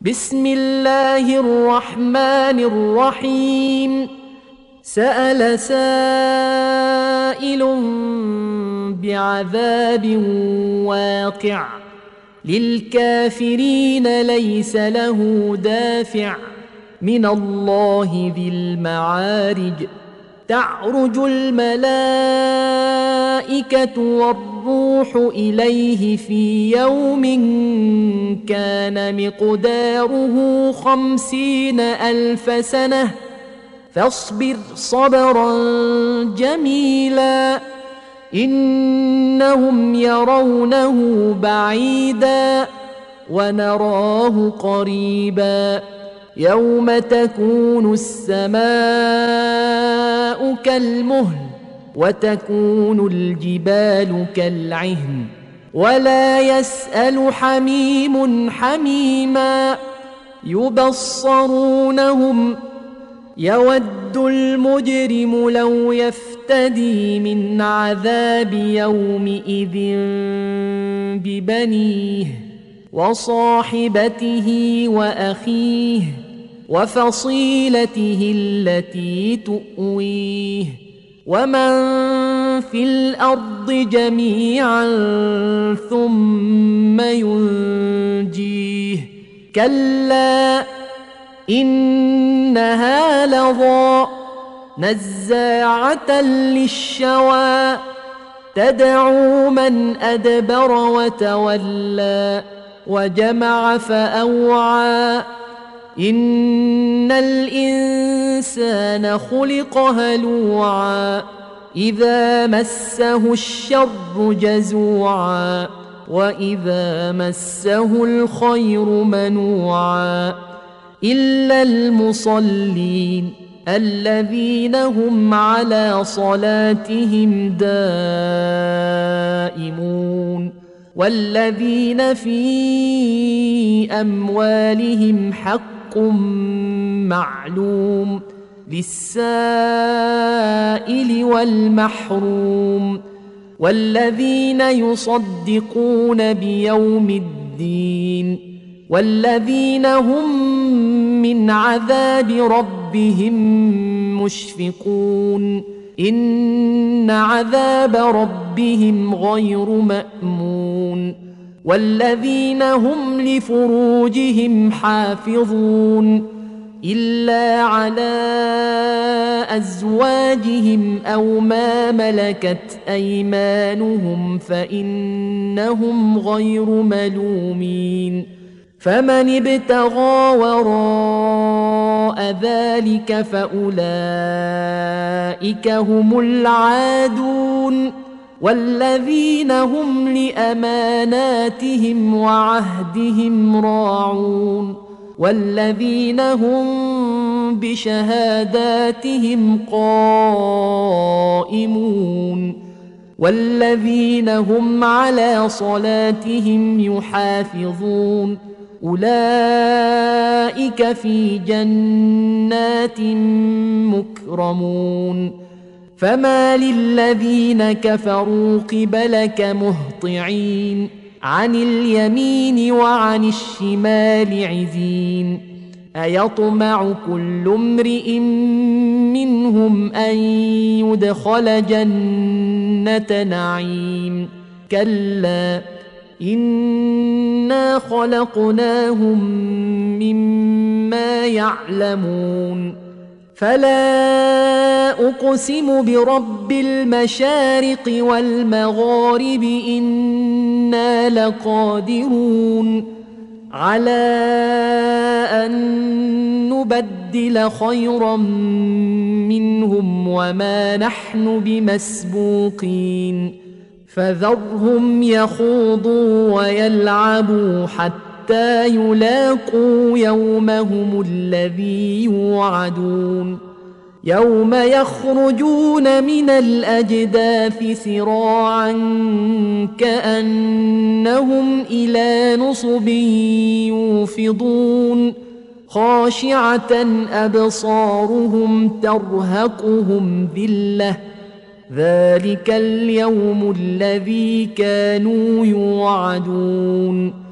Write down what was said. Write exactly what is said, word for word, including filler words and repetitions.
بسم الله الرحمن الرحيم. سأل سائل بعذاب واقع للكافرين ليس له دافع من الله ذي المعارج. تعرج الملائكة والروح إليه في يوم كان مقداره خمسين ألف سنة فاصبر صبرا جميلا إنهم يرونه بعيدا ونراه قريبا يوم تكون السماء كالمهل وتكون الجبال كالعهن ولا يسأل حميم حميما يبصرونهم يود المجرم لو يفتدي من عذاب يومئذ ببنيه وصاحبته وأخيه وفصيلته التي تؤويه ومن في الأرض جميعا ثم ينجيه كلا إنها لظى نزاعة للشوى تدعو من أدبر وتولى وجمع فأوعى إن الإنسان خلق هلوعا إذا مسه الشر جزوعا وإذا مسه الخير منوعا إلا المصلين الذين هم على صلاتهم دائمون والذين في أموالهم حق معلوم للسائل والمحروم والذين يصدقون بيوم الدين والذين هم من عذاب ربهم مشفقون إن عذاب ربهم غير مأمون والذين هم لفروجهم حافظون إلا على أزواجهم أو ما ملكت أيمانهم فإنهم غير ملومين فمن ابتغى وراء ذلك فأولئك هم العادون والذين هم لأماناتهم وعهدهم راعون والذين هم بشهاداتهم قائمون والذين هم على صلاتهم يحافظون أولئك في جنات مكرمون فما للذين كفروا قبلك مهطعين عن اليمين وعن الشمال عزين أيطمع كل امرئ منهم أن يدخل جنة نعيم كلا إنا خلقناهم مما يعلمون فلا أقسم برب المشارق والمغارب إنا لقادرون على أن نبدل خيرا منهم وما نحن بمسبوقين فذرهم يخوضوا ويلعبوا حتى يلاقوا يومهم الذي يوعدون يوم يخرجون من الأجداث سراعا كأنهم إلى نصب يوفضون خاشعة أبصارهم ترهقهم ذلة ذلك اليوم الذي كانوا يوعدون